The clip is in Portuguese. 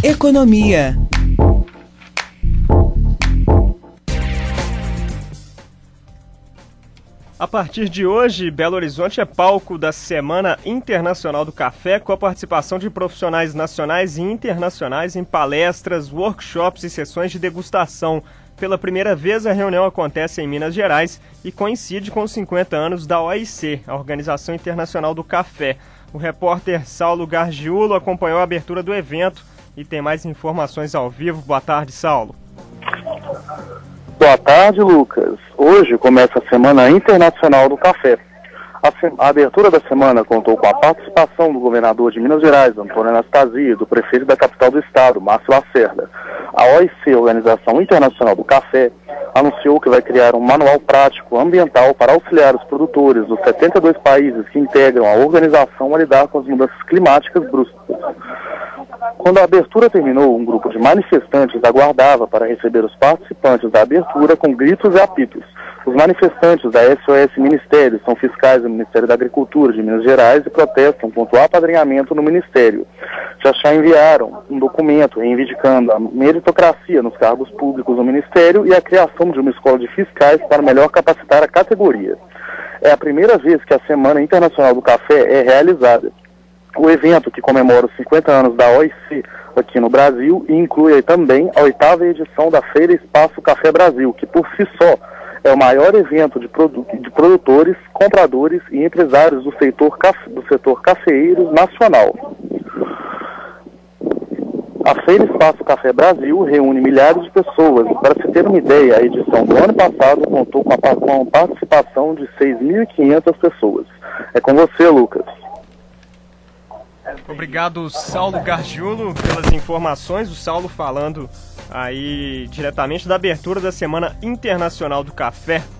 Economia. A partir de hoje, Belo Horizonte é palco da Semana Internacional do Café, com a participação de profissionais nacionais e internacionais em palestras, workshops e sessões de degustação. Pela primeira vez, a reunião acontece em Minas Gerais e coincide com os 50 anos da OIC, a Organização Internacional do Café. O repórter Saulo Gargiulo acompanhou a abertura do evento e tem mais informações ao vivo. Boa tarde, Saulo. Boa tarde, Lucas. Hoje começa a Semana Internacional do Café. A abertura da semana contou com a participação do governador de Minas Gerais, Antônio Anastasia, e do prefeito da capital do estado, Márcio Lacerda. A OIC, Organização Internacional do Café, anunciou que vai criar um manual prático ambiental para auxiliar os produtores dos 72 países que integram a organização a lidar com as mudanças climáticas bruscas. Quando a abertura terminou, um grupo de manifestantes aguardava para receber os participantes da abertura com gritos e apitos. Os manifestantes da SOS Ministério são fiscais do Ministério da Agricultura de Minas Gerais e protestam contra o apadrinhamento no Ministério. Já enviaram um documento reivindicando a meritocracia nos cargos públicos no Ministério e a criação de uma escola de fiscais para melhor capacitar a categoria. É a primeira vez que a Semana Internacional do Café é realizada. O evento, que comemora os 50 anos da OIC aqui no Brasil, e inclui também a 8ª edição da Feira Espaço Café Brasil, que por si só é o maior evento de produtores, compradores e empresários do setor cafeeiro nacional. A Feira Espaço Café Brasil reúne milhares de pessoas. Para se ter uma ideia, a edição do ano passado contou com a participação de 6.500 pessoas. É com você, Lucas. Obrigado, Saulo Gargiulo, pelas informações. O Saulo falando aí diretamente da abertura da Semana Internacional do Café.